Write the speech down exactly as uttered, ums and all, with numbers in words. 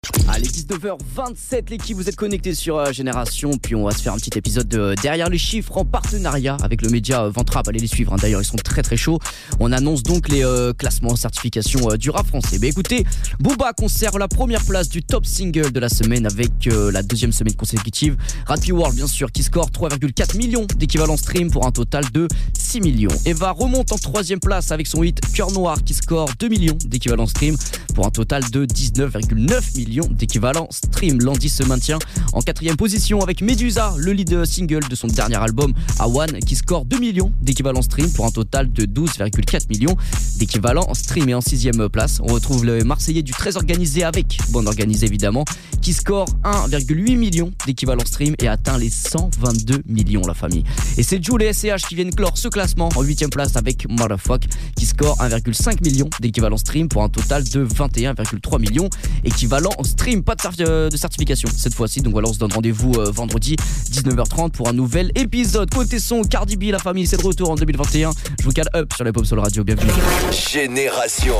Allez, dix-neuf heures vingt-sept, l'équipe, vous êtes connectés sur euh, Génération. Puis on va se faire un petit épisode de Derrière les chiffres en partenariat avec le média euh, Ventrap. Allez les suivre, hein. D'ailleurs ils sont très très chauds. On annonce donc les euh, classements, certifications euh, du rap français. Mais écoutez, Booba conserve la première place du top single de la semaine avec euh, la deuxième semaine consécutive. Rappy World bien sûr qui score trois virgule quatre millions d'équivalents stream pour un total de six millions. Eva remonte en troisième place avec son hit Cœur Noir qui score deux millions d'équivalents stream pour un total de dix-neuf virgule neuf millions d'équivalents stream. Landy se maintient en quatrième position avec Medusa, le lead single de son dernier album Awan qui score deux millions d'équivalents stream pour un total de douze virgule quatre millions d'équivalents stream. Et en sixième place, on retrouve le Marseillais du très organisé avec Bande Organisée évidemment qui score un virgule huit millions d'équivalents stream et atteint les cent vingt-deux millions la famille. Et c'est Jul et S C H qui viennent clore ce classement en huitième place avec Motherfuck qui score un virgule cinq millions d'équivalents stream pour un total de vingt et un virgule trois millions équivalents stream. Pas de, certi- de certification cette fois-ci, donc voilà, on se donne rendez-vous euh, vendredi dix-neuf heures trente pour un nouvel épisode. Côté son, Cardi B, la famille, c'est de retour en deux mille vingt et un. Je vous cale up sur les Pop Soul Radio, bienvenue. Génération.